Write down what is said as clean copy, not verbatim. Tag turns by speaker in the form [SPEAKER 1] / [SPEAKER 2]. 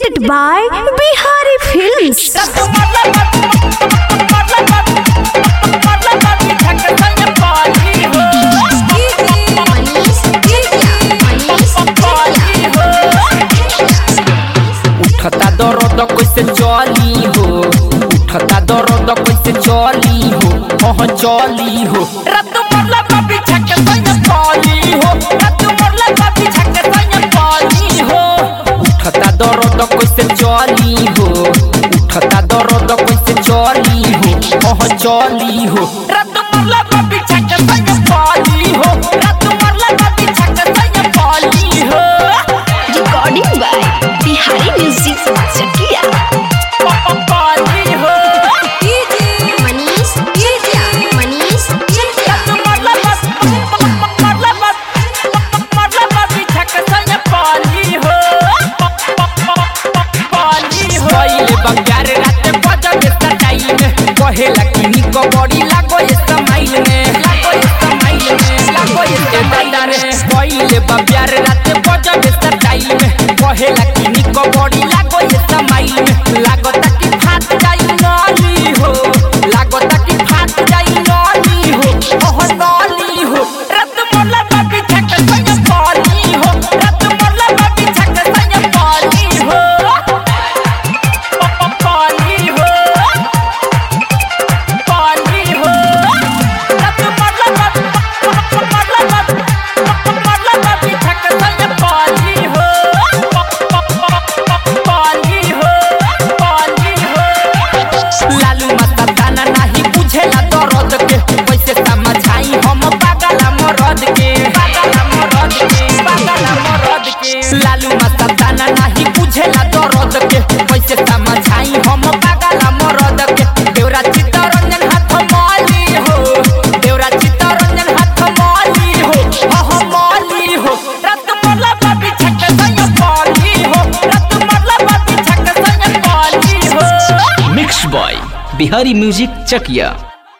[SPEAKER 1] presented by Bihari Films.
[SPEAKER 2] उठता दर्द कैसे चली हो, उठता दर्द कैसे चली हो, चली हो रत मरला बाबी छक संग पाली हो, रत मरला बाबी छक संग पाली हो। उठता दर्द कैसे चली हो, उठता दर्द कैसे चली हो, चली हो रत मरला बाबी छक संग पाली हो, रत मरला बाबी छक संग पाली हो।
[SPEAKER 1] Recording by Bihari Music Chakia.
[SPEAKER 2] कहेला किनी को बॉडी लागो ये स्माइल में, लागो ये स्माइल में, लागो ये स्माइल में। कोइले बा प्यार रात बजा बेस्तर टाइल में, कहेला किनी को बॉडी लागो ये स्माइल में। लागो ताकि फाट जाई नाली हो, लागो ताकि फाट जाई नाली हो, नाली हो रत मोला बाबी छक संग पाली हो, रत मोला बाबी छक संग पाली हो, पाली हो। लालू माता दाना नहीं बुझेला दर्द के, कैसे समझाई हम पागल मरद के। देवरा चित्तरंजन हाथ माली हो, देवरा चित्तरंजन हाथ माली हो, माली हो रत मरला बाबी छक संग पाली हो, रत मरला बाबी छक संग पाली हो।
[SPEAKER 3] मिक्स बॉय बिहारी म्यूजिक चकिया।